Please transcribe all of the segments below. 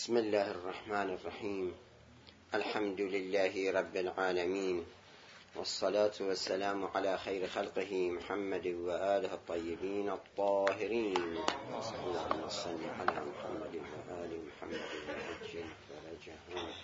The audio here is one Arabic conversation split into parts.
بسم الله الرحمن الرحيم. الحمد لله رب العالمين، والصلاة والسلام على خير خلقه محمد وآله الطيبين الطاهرين. اللهم صل على محمد وآل محمد وعجل فرجهم.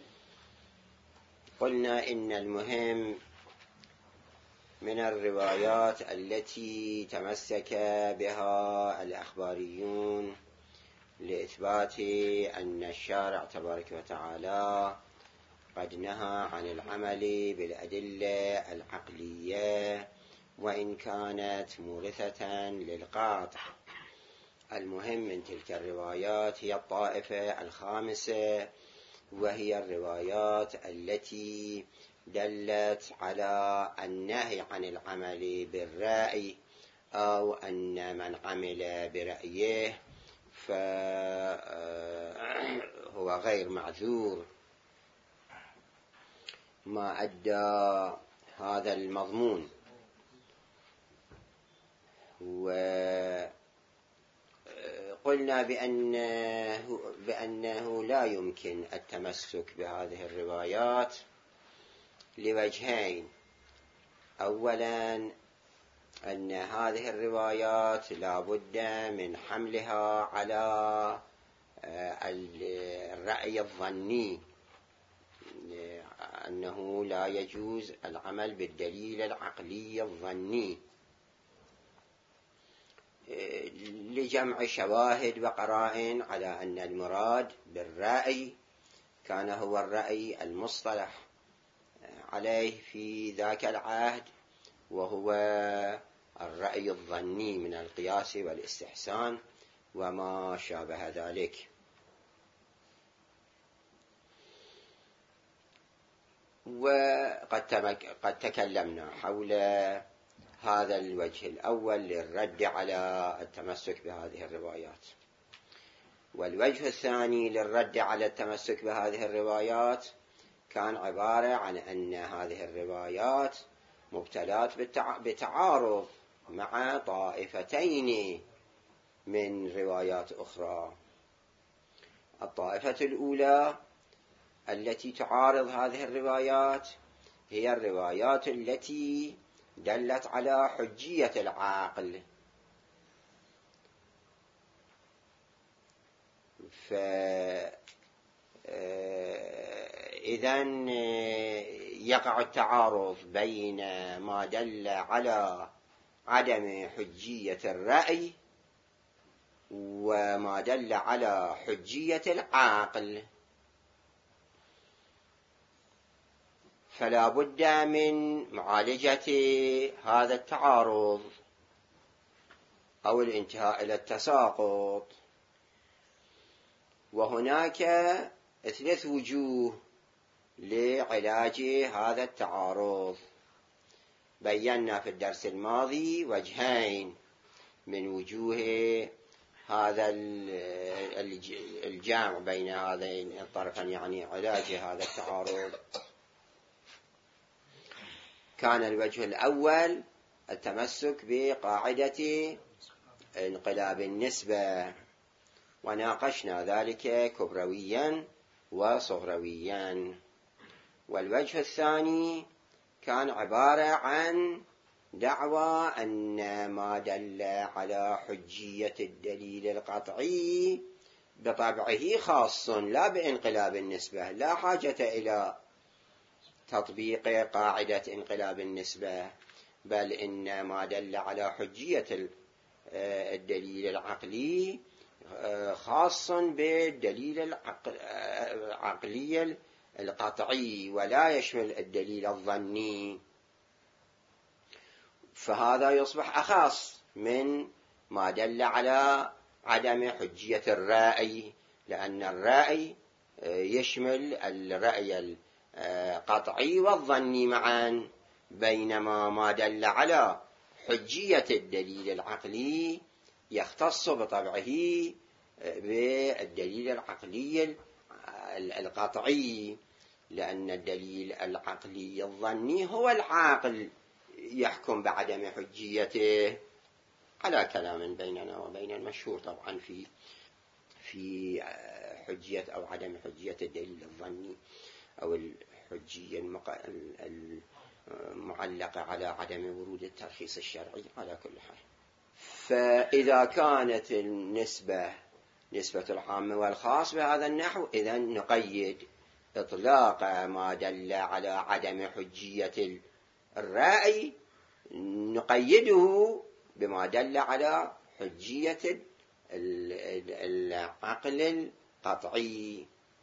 قلنا إن المهم من الروايات التي تمسك بها الأخباريون لإثبات أن الشارع تبارك وتعالى قد نهى عن العمل بالأدلة العقلية وإن كانت مورثة للقاطع. المهم من تلك الروايات هي الطائفة الخامسة، وهي الروايات التي دلت على النهي عن العمل بالرأي، أو أن من عمل برأيه فهو غير معذور، ما أدى هذا المضمون. وقلنا بأنه لا يمكن التمسك بهذه الروايات لوجهين. أولا، أن هذه الروايات لا بد من حملها على الرأي الظني، أنه لا يجوز العمل بالدليل العقلي الظني لجمع شواهد وقرائن على أن المراد بالرأي كان هو الرأي المصطلح عليه في ذاك العهد، وهو الرأي الظني من القياس والاستحسان وما شابه ذلك. وقد تكلمنا حول هذا الوجه الأول للرد على التمسك بهذه الروايات. والوجه الثاني للرد على التمسك بهذه الروايات كان عبارة عن أن هذه الروايات مبتلات بتعارض مع طائفتين من روايات أخرى. الطائفة الأولى التي تعارض هذه الروايات هي الروايات التي دلت على حجية العقل، فإذن يقع التعارض بين ما دل على عدم حجية الرأي وما دل على حجية العقل، فلا بد من معالجة هذا التعارض أو الانتهاء إلى التساقط. وهناك 3 وجوه لعلاج هذا التعارض. بينا في الدرس الماضي وجهين من وجوه هذا الجمع بين هذين الطرفين، يعني علاج هذا التعارض. كان الوجه الأول التمسك بقاعدة انقلاب النسبة، وناقشنا ذلك كبرويا وصغرويا. والوجه الثاني كان عبارة عن دعوى أن ما دل على حجية الدليل القطعي بطبعه خاص لا بانقلاب النسبة، لا حاجة إلى تطبيق قاعدة انقلاب النسبة، بل إن ما دل على حجية الدليل العقلي خاص بالدليل العقلي القطعي ولا يشمل الدليل الظني، فهذا يصبح أخص من ما دل على عدم حجية الرأي، لأن الرأي يشمل الرأي القطعي والظني معا، بينما ما دل على حجية الدليل العقلي يختص بطبعه بالدليل العقلي القطعي، لأن الدليل العقلي الظني هو العاقل يحكم بعدم حجيته، على كلام بيننا وبين المشهور طبعا في حجية أو عدم حجية الدليل الظني أو الحجية المعلقة على عدم ورود الترخيص الشرعي على كل حال. فإذا كانت نسبة العام والخاص بهذا النحو، إذن نقيد إطلاق ما دل على عدم حجية الرأي، نقيده بما دل على حجية العقل القطعي.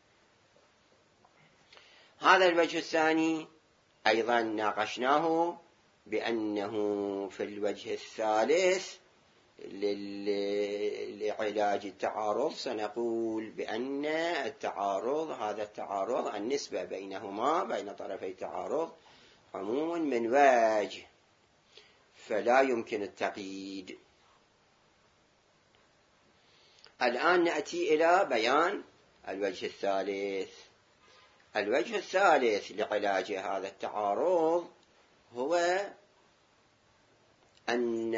هذا الوجه الثاني أيضا ناقشناه، بأنه في الوجه الثالث لعلاج التعارض سنقول بأن التعارض، هذا التعارض النسبة بينهما بين طرفي التعارض عموم من وجه، فلا يمكن التقييد. الآن نأتي إلى بيان الوجه الثالث. الوجه الثالث لعلاج هذا التعارض هو أن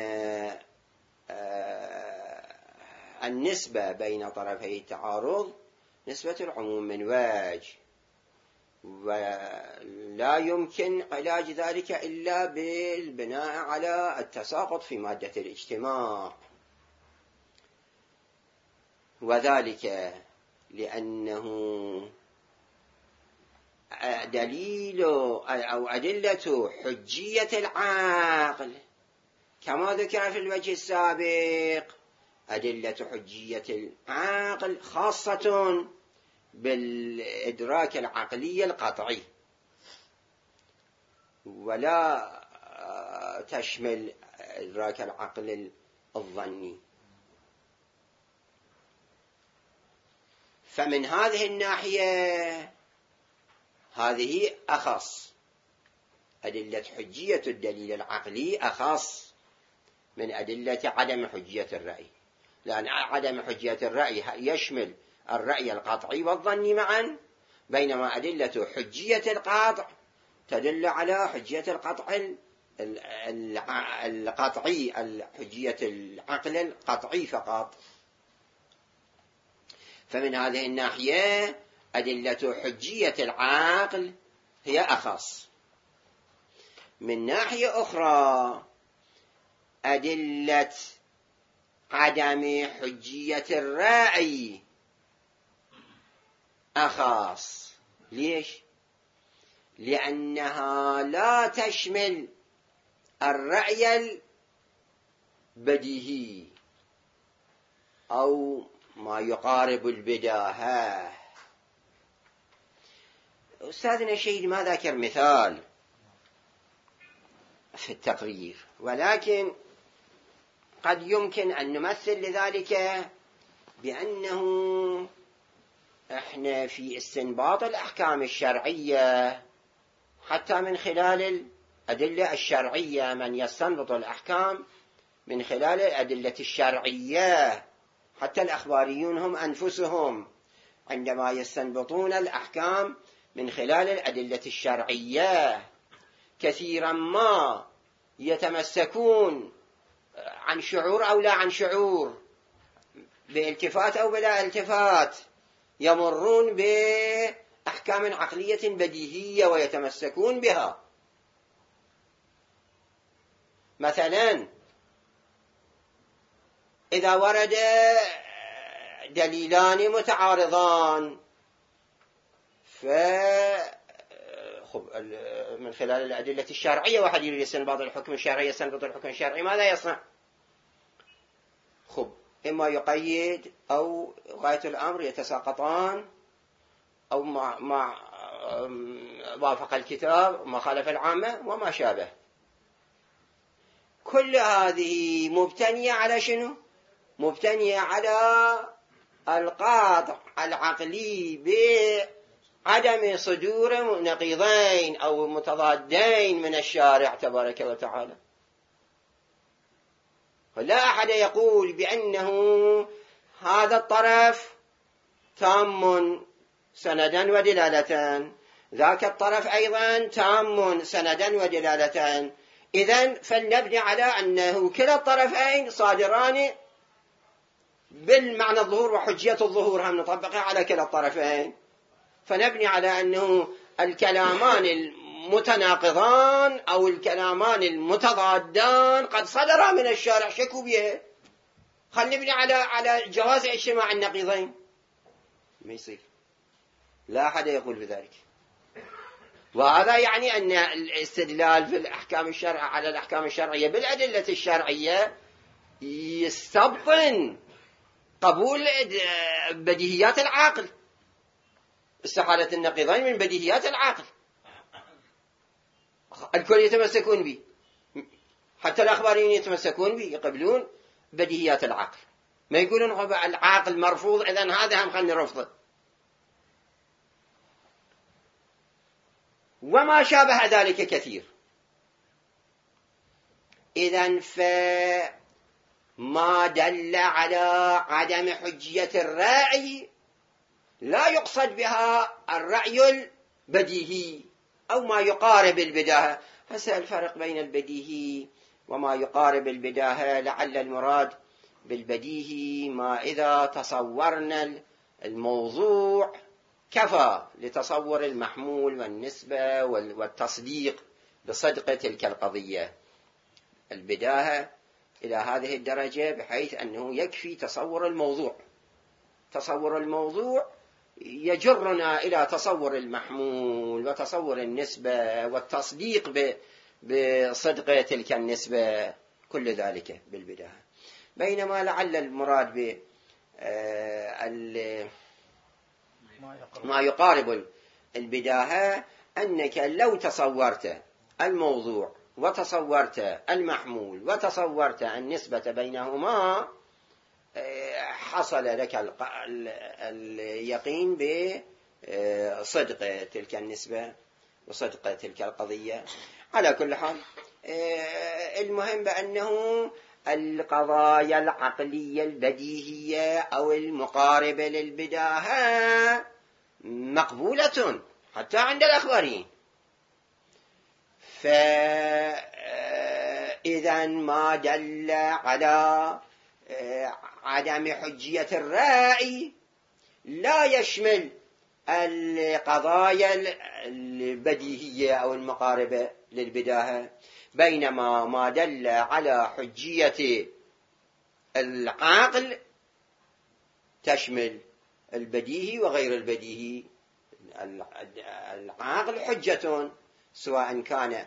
النسبة بين طرفي التعارض نسبة العموم من وجه، ولا يمكن علاج ذلك إلا بالبناء على التساقط في مادة الاجتماع، وذلك لأنه دليل أو أدلة حجية العقل كما ذكر في الوجه السابق، أدلة حجية العقل خاصة بالإدراك العقلي القطعي، ولا تشمل إدراك العقل الظني. فمن هذه الناحية هذه أخص، أدلة حجية الدليل العقلي أخص من أدلة عدم حجية الرأي، لأن عدم حجية الرأي يشمل الرأي القطعي والظني معا، بينما أدلة حجية القطع تدل على حجية القطع القطعي، حجية العقل القطعي فقط. فمن هذه الناحية أدلة حجية العقل هي أخص. من ناحية أخرى أدلة عدم حجية الرأي أخص. ليش؟ لأنها لا تشمل الرأي البديهي أو ما يقارب البداهة. أستاذنا الشهيد ما ذكر مثال في التقرير، ولكن قد يمكن أن نمثل لذلك بأنه احنا في استنباط الأحكام الشرعية حتى من خلال الأدلة الشرعية، من يستنبط الأحكام من خلال الأدلة الشرعية، حتى الأخباريون هم أنفسهم عندما يستنبطون الأحكام من خلال الأدلة الشرعية كثيرا ما يتمسكون عن شعور أو لا عن شعور، بالتفات أو بلا التفات، يمرون بأحكام عقلية بديهية ويتمسكون بها. مثلا إذا ورد دليلان متعارضان من خلال الأدلة الشرعية واحد يريد يستنبط الحكم الشرعي، يستنبط الحكم الشرعي ماذا يصنع؟ إما يقيد أو غاية الأمر يتساقطان، أو مع وافق الكتاب ما خالف العامة وما شابه. كل هذه مبتنية على شنو؟ مبتنية على القاطع العقلي بعدم صدور نقيضين أو متضادين من الشارع تبارك وتعالى. فلا أحد يقول بأنه هذا الطرف تام سندا ودلالة، ذاك الطرف أيضا تام سندا ودلالة، إذن فلنبني على أنه كلا الطرفين صادران بالمعنى الظهور وحجية الظهور هم نطبقها على كلا الطرفين، فنبني على أنه الكلامان المتناقضان أو الكلامان المتضادان قد صدرا من الشارع، شكوا بها، خل نبني على جواز اجتماع النقيضين. ما يصير، لا أحد يقول بذلك. وهذا يعني أن الاستدلال في الأحكام الشرعية على الأحكام الشرعية بالأدلة الشرعية يستبطن قبول بديهيات العقل. استحالة النقيضين من بديهيات العقل، الكل يتمسكون به، حتى الأخباريين يتمسكون به، يقبلون بديهيات العقل، ما يقولون العقل مرفوض إذن هذا هم خلنا نرفضه. وما شابه ذلك كثير. إذن فما دل على عدم حجية الرأي لا يقصد بها الرأي البديهي أو ما يقارب البداهة. هسه الفرق بين البديهي وما يقارب البداهة، لعل المراد بالبديهي ما إذا تصورنا الموضوع كفى لتصور المحمول والنسبة والتصديق بصدق تلك القضية. البداهة إلى هذه الدرجة بحيث أنه يكفي تصور الموضوع. تصور الموضوع يجرنا إلى تصور المحمول وتصور النسبة والتصديق بصدق تلك النسبة، كل ذلك بالبداهة. بينما لعل المراد ما يقارب البداهة أنك لو تصورت الموضوع وتصورت المحمول وتصورت النسبة بينهما حصل لك اليقين بصدق تلك النسبة وصدق تلك القضية. على كل حال المهم بأنه القضايا العقلية البديهية أو المقاربة للبداهة مقبولة حتى عند الأخباريين. فإذا ما دل على عدم حجية الرأي لا يشمل القضايا البديهية أو المقاربة للبداهة، بينما ما دل على حجية العقل تشمل البديهي وغير البديهي. العقل حجة سواء كان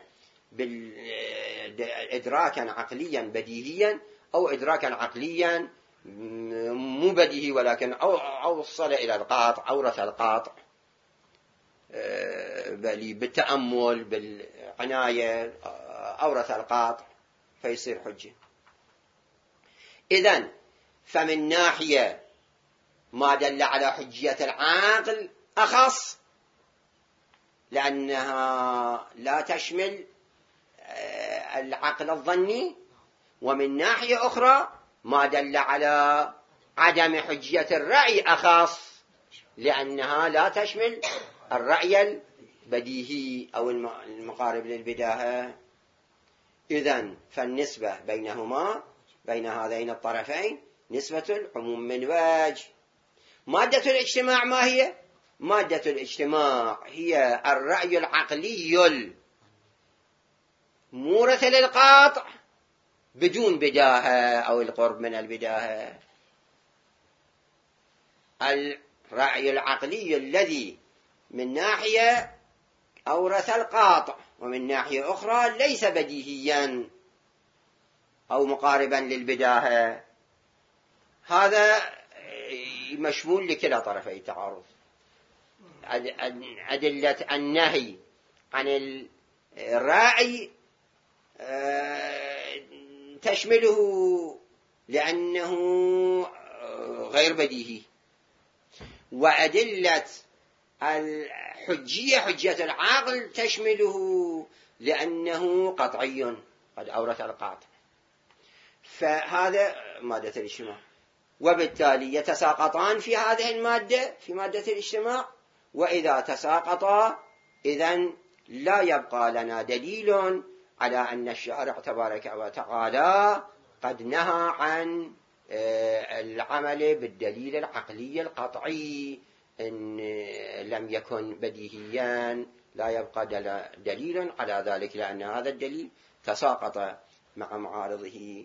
إدراكا عقليا بديهيا أو إدراكا عقليا مو بديهي ولكن أوصل إلى القاطع، أورث القاطع بالتأمل بالعناية، أورث القاطع فيصير حجة. إذن فمن ناحية ما دل على حجية العقل أخص لأنها لا تشمل العقل الظني، ومن ناحية أخرى ما دل على عدم حجية الرأي أخص لأنها لا تشمل الرأي البديهي أو المقارب للبداهة. إذن فالنسبة بينهما بين هذين الطرفين نسبة العموم من وجه. مادة الاجتماع ما هي؟ مادة الاجتماع هي الرأي العقلي المورث للقاطع بدون بداهة أو القرب من البداهة. الرأي العقلي الذي من ناحية أورث القاطع ومن ناحية أخرى ليس بديهيا أو مقاربا للبداهة، هذا مشمول لكلا طرفي التعارض. أدلة النهي عن الراعي تشمله لأنه غير بديهي، وأدلة الحجية حجية العقل تشمله لأنه قطعي قد أورث القاطع. فهذا مادة الاجتماع، وبالتالي يتساقطان في هذه المادة في مادة الاجتماع، وإذا تساقطا إذن لا يبقى لنا دليل على أن الشارع تبارك وتعالى قد نهى عن العمل بالدليل العقلي القطعي إن لم يكن بديهيا لا يبقى دليل على ذلك، لأن هذا الدليل تساقط مع معارضه.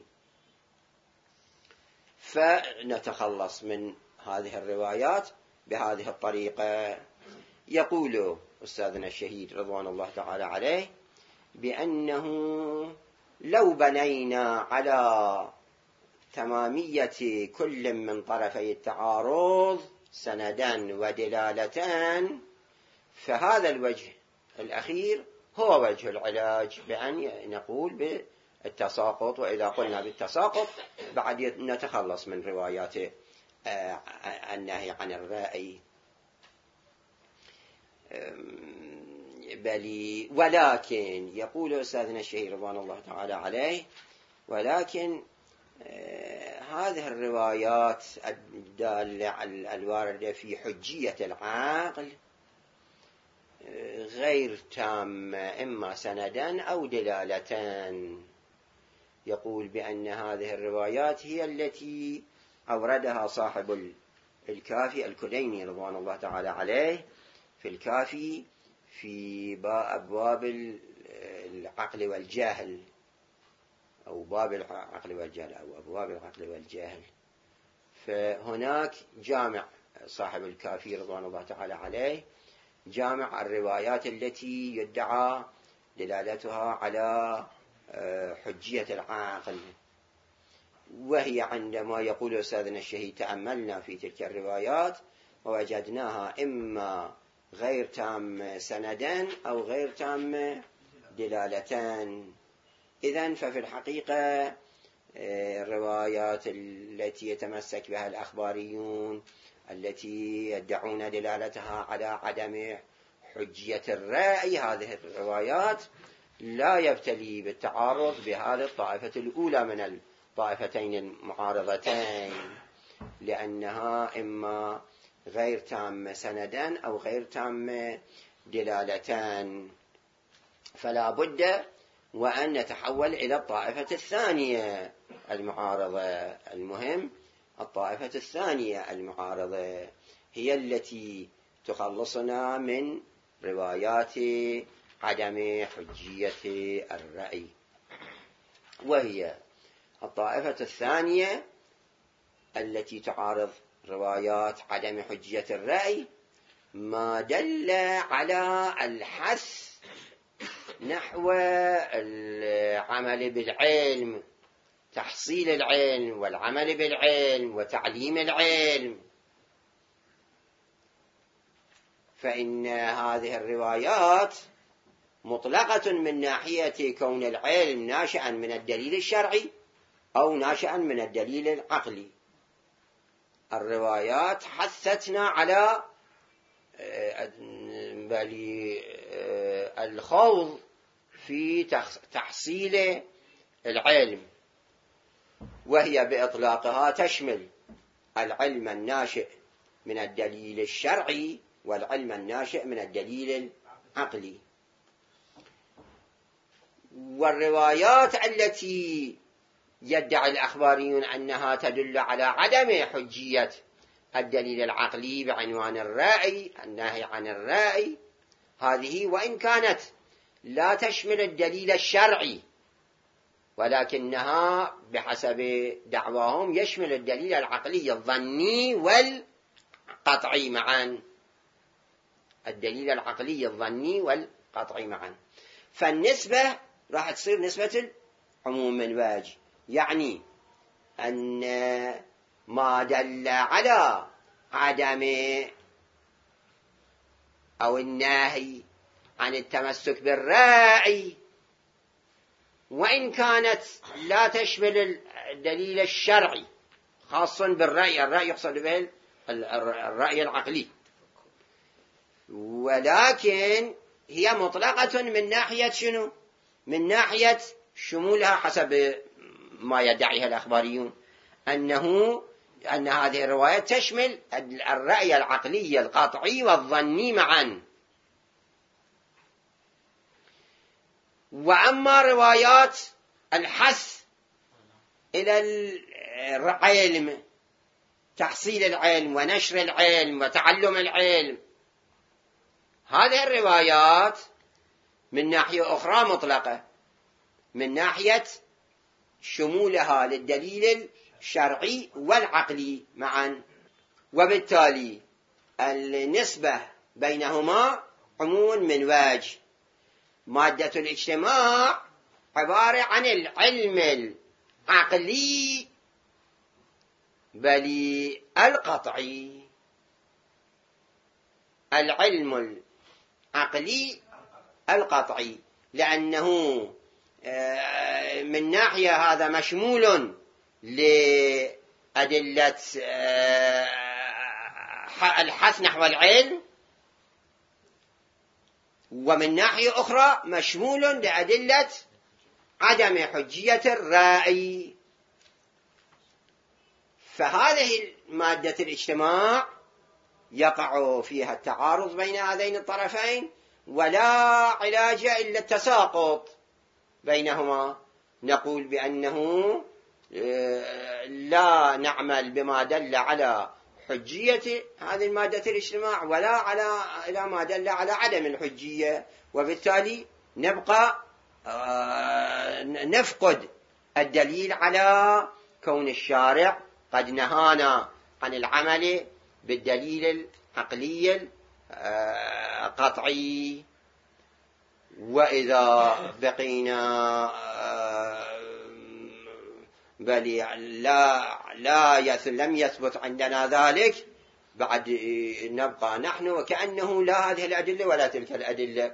فنتخلص من هذه الروايات بهذه الطريقة. يقول أستاذنا الشهيد رضوان الله تعالى عليه بأنه لو بنينا على تمامية كل من طرفي التعارض سندا ودلالتان، فهذا الوجه الأخير هو وجه العلاج، بأن نقول بالتساقط. وإذا قلنا بالتساقط بعد نتخلص من روايات النهي عن الرأي. ولكن يقول أستاذنا الشهيد رضوان الله تعالى عليه، ولكن هذه الروايات الدالة الواردة في حجية العقل غير تامة، إما سندا أو دلالتان. يقول بأن هذه الروايات هي التي أوردها صاحب الكافي الكليني رضوان الله تعالى عليه في الكافي في أبواب العقل والجهل، أو باب العقل والجهل، أو أبواب العقل والجهل. فهناك جامع صاحب الكافي رضوان الله تعالى عليه، جامع الروايات التي يدعى دلالتها على حجية العقل. وهي عندما يقول أستاذنا الشهيد تأملنا في تلك الروايات ووجدناها إما غير تام سندان أو غير تام دلالتان. إذن ففي الحقيقة الروايات التي يتمسك بها الأخباريون التي يدعون دلالتها على عدم حجية الرأي، هذه الروايات لا يبتلي بالتعارض بهذه الطائفة الأولى من الطائفتين المعارضتين، لأنها إما غير تام سندان أو غير تام دلالتان. فلا بد وأن نتحول إلى الطائفة الثانية المعارضة. المهم الطائفة الثانية المعارضة هي التي تخلصنا من روايات عدم حجية الرأي. وهي الطائفة الثانية التي تعارض روايات عدم حجية الرأي ما دل على الحث نحو العمل بالعلم، تحصيل العلم والعمل بالعلم وتعليم العلم. فإن هذه الروايات مطلقة من ناحية كون العلم ناشئا من الدليل الشرعي أو ناشئا من الدليل العقلي. الروايات حثتنا على الخوض في تحصيل العلم، وهي بإطلاقها تشمل العلم الناشئ من الدليل الشرعي والعلم الناشئ من الدليل العقلي. والروايات التي يدعي الأخباريون أنها تدل على عدم حجية الدليل العقلي بعنوان الرأي، النهي عن الرأي، هذه وإن كانت لا تشمل الدليل الشرعي، ولكنها بحسب دعواهم يشمل الدليل العقلي الظني والقطعي معا، الدليل العقلي الظني والقطعي معا. فالنسبة راح تصير نسبة العموم من وجه، يعني أن ما دل على عدم أو النهي عن التمسك بالرأي وإن كانت لا تشمل الدليل الشرعي، خاصة بالرأي، الرأي يقصد به الرأي العقلي، ولكن هي مطلقة من ناحية شنو؟ من ناحية شمولها حسب ما يدعيها الأخباريون، أن هذه الرواية تشمل الرأي العقلي القطعي والظني معا. وأما روايات الحث إلى علم، تحصيل العلم ونشر العلم وتعلم العلم. هذه الروايات من ناحية أخرى مطلقة، من ناحية شمولها للدليل الشرعي والعقلي معا، وبالتالي النسبة بينهما عموم من وجه. مادة الاجتماع عبارة عن العلم العقلي بل القطعي، العلم العقلي القطعي، لأنه من ناحية هذا مشمول لأدلة الحث نحو العلم، ومن ناحية أخرى مشمول لأدلة عدم حجية الرأي. فهذه مادة الاجتماع يقع فيها التعارض بين هذين الطرفين، ولا علاج إلا التساقط بينهما. نقول بأنه لا نعمل بما دل على حجية هذه المادة الاجتماع ولا على ما دل على عدم الحجية، وبالتالي نبقى نفقد الدليل على كون الشارع قد نهانا عن العمل بالدليل العقلي القطعي. وإذا بقينا بل لم يثبت عندنا ذلك، بعد نبقى نحن وكأنه لا هذه الأدلة ولا تلك الأدلة،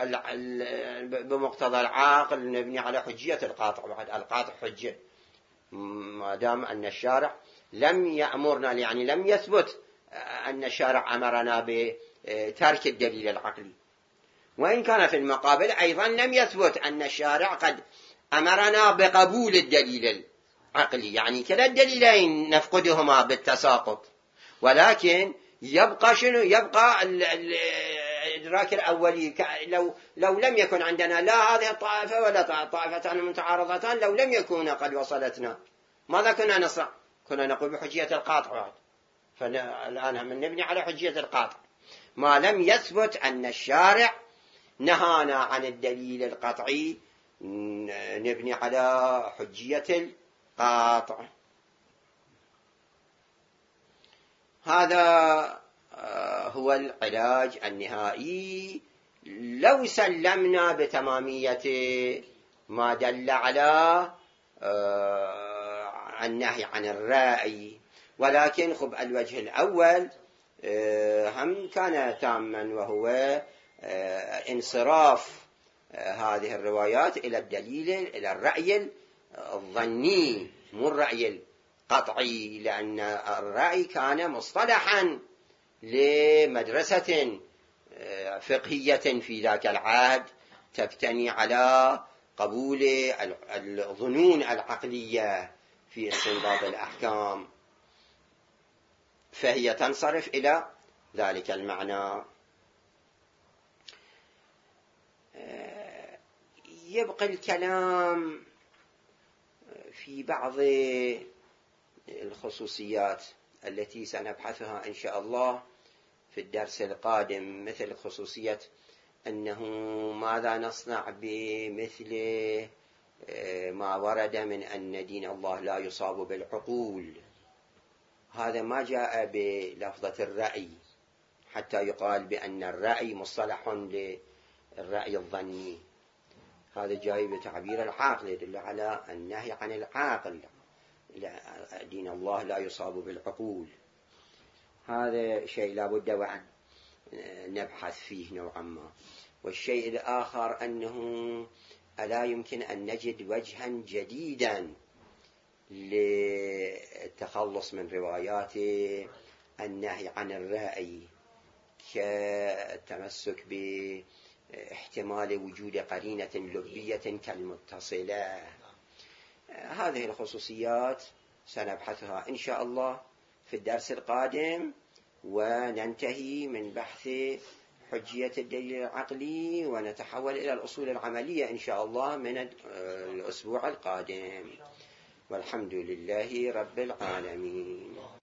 بمقتضى العاقل نبني على حجية القاطع. بعد القاطع حجة ما دام أن الشارع لم يأمرنا، يعني لم يثبت أن الشارع أمرنا بترك الدليل العقلي، وإن كان في المقابل أيضا لم يثبت أن الشارع قد أمرنا بقبول الدليل العقلي. يعني كلا الدليلين نفقدهما بالتساقط، ولكن يبقى شنو؟ يبقى الإدراك الأولي. لو لم يكن عندنا لا هذه الطائفة ولا طائفتان متعارضتان، لو لم يكون قد وصلتنا، ماذا كنا نصنع؟ كنا نقول بحجية القاطع. فالآن هم نبني على حجية القاطع ما لم يثبت أن الشارع نهانا عن الدليل القطعي، نبني على حجية القاطع. هذا هو العلاج النهائي لو سلمنا بتمامية ما دل على النهي عن الرأي. ولكن خب الوجه الأول هم كان تاما، وهو انصراف هذه الروايات إلى الدليل، إلى الرأي الظني مو الرأي القطعي، لأن الرأي كان مصطلحا لمدرسة فقهية في ذاك العهد تبتني على قبول الظنون العقلية في استنباط الأحكام، فهي تنصرف إلى ذلك المعنى. يبقى الكلام في بعض الخصوصيات التي سنبحثها إن شاء الله في الدرس القادم، مثل خصوصية أنه ماذا نصنع بمثل ما ورد من أن دين الله لا يصاب بالعقول. هذا ما جاء بلفظة الرأي حتى يقال بأن الرأي مصطلح للرأي الظني، هذا جاي بتعبير العاقل يدل على النهي عن العاقل. دين الله لا يصاب بالعقول، هذا شيء لا بد وأن نبحث فيه نوعا ما. والشيء الآخر أنه ألا يمكن أن نجد وجها جديدا للتخلص من روايات النهي عن الرأي، كالتمسك باحتمال وجود قرينة لبية كالمتصلة. هذه الخصوصيات سنبحثها إن شاء الله في الدرس القادم، وننتهي من بحث حجية الدليل العقلي ونتحول إلى الأصول العملية إن شاء الله من الأسبوع القادم. والحمد لله رب العالمين.